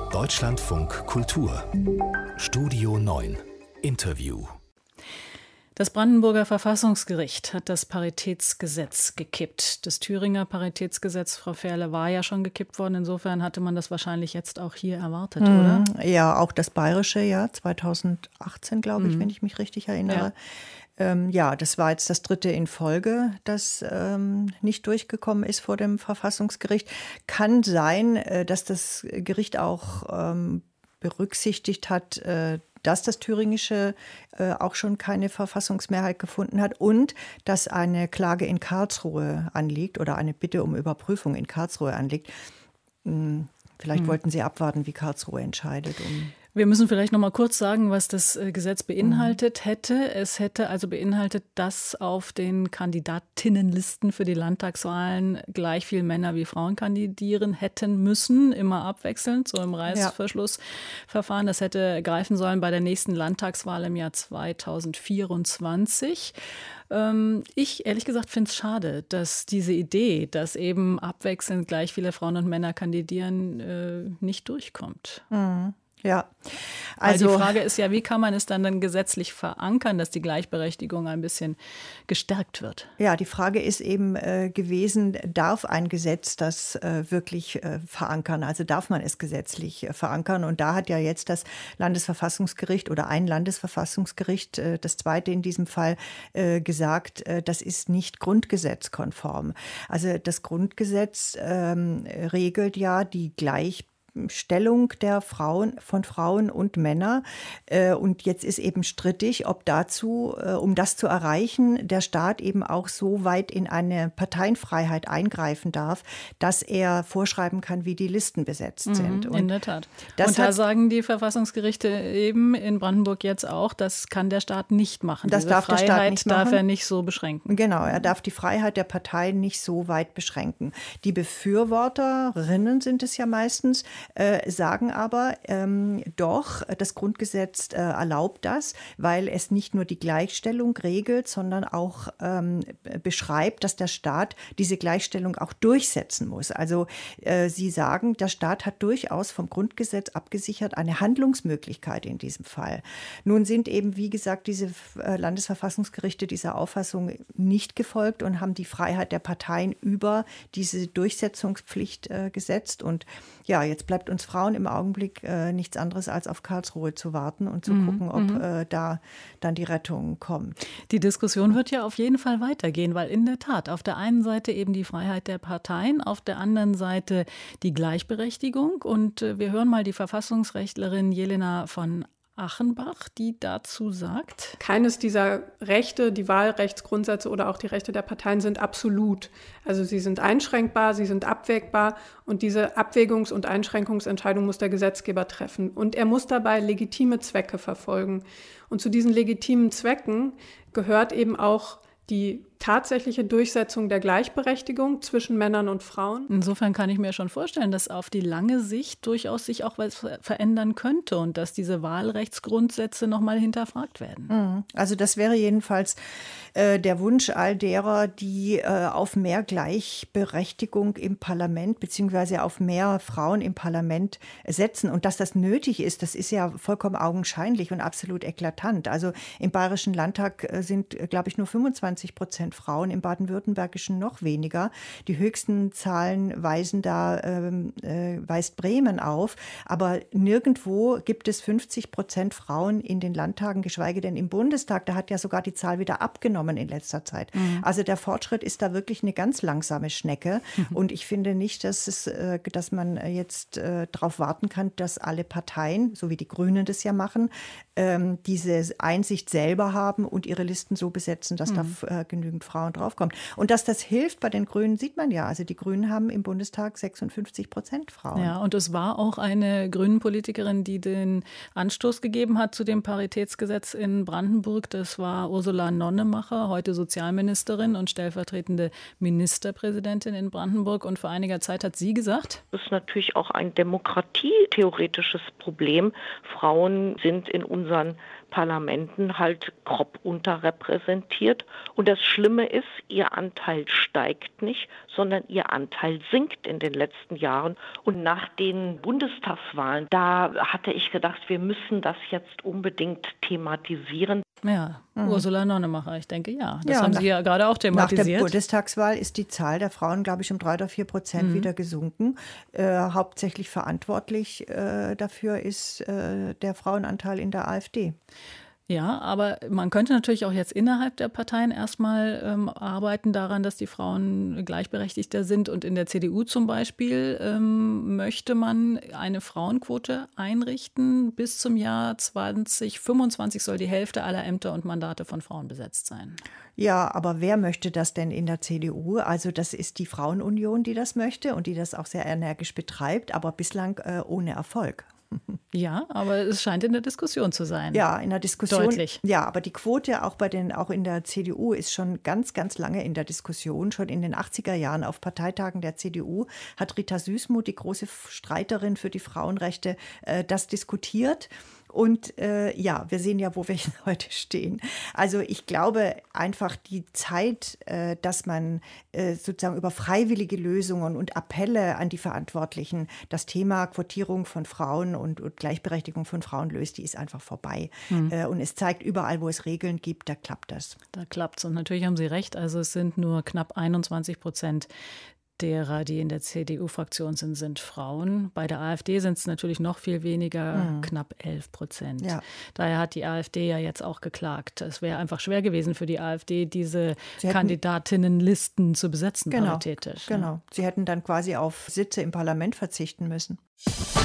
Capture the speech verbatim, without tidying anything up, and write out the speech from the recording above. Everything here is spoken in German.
Deutschlandfunk Kultur Studio neun Interview. Das Brandenburger Verfassungsgericht hat das Paritätsgesetz gekippt. Das Thüringer Paritätsgesetz, Frau Ferle, war ja schon gekippt worden. Insofern hatte man das wahrscheinlich jetzt auch hier erwartet, mhm. oder? Ja, auch das bayerische, ja, zweitausendachtzehn, glaube ich, mhm. wenn ich mich richtig erinnere. Ja. Ähm, ja, das war jetzt das dritte in Folge, das ähm, nicht durchgekommen ist vor dem Verfassungsgericht. Kann sein, äh, dass das Gericht auch ähm, berücksichtigt hat, äh, dass das Thüringische äh, auch schon keine Verfassungsmehrheit gefunden hat und dass eine Klage in Karlsruhe anliegt oder eine Bitte um Überprüfung in Karlsruhe anliegt. Hm, vielleicht hm. wollten Sie abwarten, wie Karlsruhe entscheidet. Um Wir müssen vielleicht noch mal kurz sagen, was das Gesetz beinhaltet hätte. Es hätte also beinhaltet, dass auf den Kandidatinnenlisten für die Landtagswahlen gleich viele Männer wie Frauen kandidieren hätten müssen, immer abwechselnd, so im Reißverschlussverfahren. Das hätte greifen sollen bei der nächsten Landtagswahl im Jahr zweitausendvierundzwanzig. Ich, ehrlich gesagt, finde es schade, dass diese Idee, dass eben abwechselnd gleich viele Frauen und Männer kandidieren, nicht durchkommt. Mhm. Ja, also die Frage ist ja, wie kann man es dann, dann gesetzlich verankern, dass die Gleichberechtigung ein bisschen gestärkt wird? Ja, die Frage ist eben äh, gewesen, darf ein Gesetz das äh, wirklich äh, verankern? Also darf man es gesetzlich äh, verankern? Und da hat ja jetzt das Landesverfassungsgericht oder ein Landesverfassungsgericht, äh, das zweite in diesem Fall, äh, gesagt, äh, das ist nicht grundgesetzkonform. Also das Grundgesetz ähm, regelt ja die Gleichberechtigung Stellung der Frauen, von Frauen und Männern. Und jetzt ist eben strittig, ob dazu, um das zu erreichen, der Staat eben auch so weit in eine Parteienfreiheit eingreifen darf, dass er vorschreiben kann, wie die Listen besetzt sind. Mhm, in der Tat. Und da sagen die Verfassungsgerichte eben in Brandenburg jetzt auch, das kann der Staat nicht machen. Das Diese darf Freiheit der Staat nicht machen. Darf er nicht so beschränken. Genau, er darf die Freiheit der Parteien nicht so weit beschränken. Die Befürworterinnen sind es ja meistens, Äh, sagen aber, ähm, doch, das Grundgesetz äh, erlaubt das, weil es nicht nur die Gleichstellung regelt, sondern auch ähm, beschreibt, dass der Staat diese Gleichstellung auch durchsetzen muss. Also äh, sie sagen, der Staat hat durchaus vom Grundgesetz abgesichert eine Handlungsmöglichkeit in diesem Fall. Nun sind eben, wie gesagt, diese äh, Landesverfassungsgerichte dieser Auffassung nicht gefolgt und haben die Freiheit der Parteien über diese Durchsetzungspflicht äh, gesetzt. Und ja, jetzt bleibt uns Frauen im Augenblick äh, nichts anderes als auf Karlsruhe zu warten und zu mhm, gucken, ob äh, da dann die Rettung kommt. Die Diskussion wird ja auf jeden Fall weitergehen, weil in der Tat auf der einen Seite eben die Freiheit der Parteien, auf der anderen Seite die Gleichberechtigung. Und äh, wir hören mal die Verfassungsrechtlerin Jelena von Achenbach, die dazu sagt: Keines dieser Rechte, die Wahlrechtsgrundsätze oder auch die Rechte der Parteien sind absolut. Also sie sind einschränkbar, sie sind abwägbar und diese Abwägungs- und Einschränkungsentscheidung muss der Gesetzgeber treffen. Und er muss dabei legitime Zwecke verfolgen. Und zu diesen legitimen Zwecken gehört eben auch die tatsächliche Durchsetzung der Gleichberechtigung zwischen Männern und Frauen. Insofern kann ich mir schon vorstellen, dass auf die lange Sicht durchaus sich auch was verändern könnte und dass diese Wahlrechtsgrundsätze noch mal hinterfragt werden. Also das wäre jedenfalls äh, der Wunsch all derer, die äh, auf mehr Gleichberechtigung im Parlament beziehungsweise auf mehr Frauen im Parlament setzen. Und dass das nötig ist, das ist ja vollkommen augenscheinlich und absolut eklatant. Also im Bayerischen Landtag sind, glaube ich, nur fünfundzwanzig Prozent Frauen, im baden-württembergischen noch weniger. Die höchsten Zahlen weisen da, ähm, äh, weist Bremen auf. Aber nirgendwo gibt es fünfzig Prozent Frauen in den Landtagen, geschweige denn im Bundestag. Da hat ja sogar die Zahl wieder abgenommen in letzter Zeit. Mhm. Also der Fortschritt ist da wirklich eine ganz langsame Schnecke. Mhm. Und ich finde nicht, dass, es, äh, dass man jetzt äh, darauf warten kann, dass alle Parteien, so wie die Grünen das ja machen, ähm, diese Einsicht selber haben und ihre Listen so besetzen, dass mhm. da äh, genügend Frauen draufkommen. Und dass das hilft bei den Grünen, sieht man ja. Also die Grünen haben im Bundestag sechsundfünfzig Prozent Frauen. Ja, und es war auch eine Grünen-Politikerin, die den Anstoß gegeben hat zu dem Paritätsgesetz in Brandenburg. Das war Ursula Nonnemacher, heute Sozialministerin und stellvertretende Ministerpräsidentin in Brandenburg. Und vor einiger Zeit hat sie gesagt: Das ist natürlich auch ein demokratietheoretisches Problem. Frauen sind in unseren Parlamenten halt grob unterrepräsentiert. Und das Schlimme ist, ihr Anteil steigt nicht, sondern ihr Anteil sinkt in den letzten Jahren. Und nach den Bundestagswahlen, da hatte ich gedacht, wir müssen das jetzt unbedingt thematisieren. Ja, mhm. Ursula Nonnemacher, ich denke, ja. Das ja, haben nach, Sie ja gerade auch thematisiert. Nach der Bundestagswahl ist die Zahl der Frauen, glaube ich, um drei oder vier Prozent mhm. wieder gesunken. Äh, hauptsächlich verantwortlich äh, dafür ist äh, der Frauenanteil in der AfD. Ja, aber man könnte natürlich auch jetzt innerhalb der Parteien erstmal ähm, arbeiten daran, dass die Frauen gleichberechtigter sind. Und in der C D U zum Beispiel ähm, möchte man eine Frauenquote einrichten. Bis zum Jahr zwanzig fünfundzwanzig soll die Hälfte aller Ämter und Mandate von Frauen besetzt sein. Ja, aber wer möchte das denn in der C D U? Also das ist die Frauenunion, die das möchte und die das auch sehr energisch betreibt, aber bislang äh, ohne Erfolg. Ja, aber es scheint in der Diskussion zu sein. Ja, in der Diskussion. Deutlich. Ja, aber die Quote auch bei den, auch in der C D U ist schon ganz, ganz lange in der Diskussion. Schon in den achtziger Jahren auf Parteitagen der C D U hat Rita Süssmuth, die große Streiterin für die Frauenrechte, äh, das diskutiert. Und äh, ja, wir sehen ja, wo wir heute stehen. Also ich glaube einfach die Zeit, äh, dass man äh, sozusagen über freiwillige Lösungen und Appelle an die Verantwortlichen das Thema Quotierung von Frauen und, und Gleichberechtigung von Frauen löst, die ist einfach vorbei. Mhm. Äh, und es zeigt überall, wo es Regeln gibt, da klappt das. Da klappt es. Und natürlich haben Sie recht, also es sind nur knapp einundzwanzig Prozent derer, die in der C D U-Fraktion sind, sind Frauen. Bei der AfD sind es natürlich noch viel weniger, mhm. knapp elf Prozent. Ja. Daher hat die AfD ja jetzt auch geklagt. Es wäre einfach schwer gewesen für die AfD, diese hätten, Kandidatinnenlisten zu besetzen, genau, paritätisch. Genau. Ja. Sie hätten dann quasi auf Sitze im Parlament verzichten müssen.